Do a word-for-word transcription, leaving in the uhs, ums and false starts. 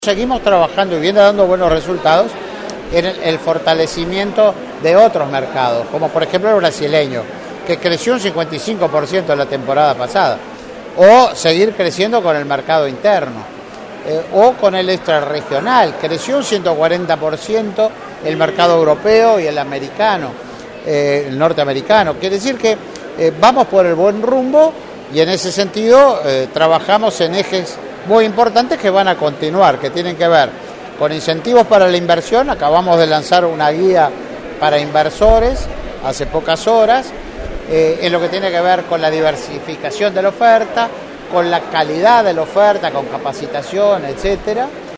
Seguimos trabajando y viene dando buenos resultados en el, el fortalecimiento de otros mercados, como por ejemplo el brasileño, que creció un cincuenta y cinco por ciento la temporada pasada, o seguir creciendo con el mercado interno, eh, o con el extrarregional, creció un ciento cuarenta por ciento el mercado europeo y el americano, eh, el norteamericano. Quiere decir que eh, vamos por el buen rumbo y en ese sentido eh, trabajamos en ejes muy importantes que van a continuar, que tienen que ver con incentivos para la inversión. Acabamos de lanzar una guía para inversores hace pocas horas, eh, en lo que tiene que ver con la diversificación de la oferta, con la calidad de la oferta, con capacitación, etcétera.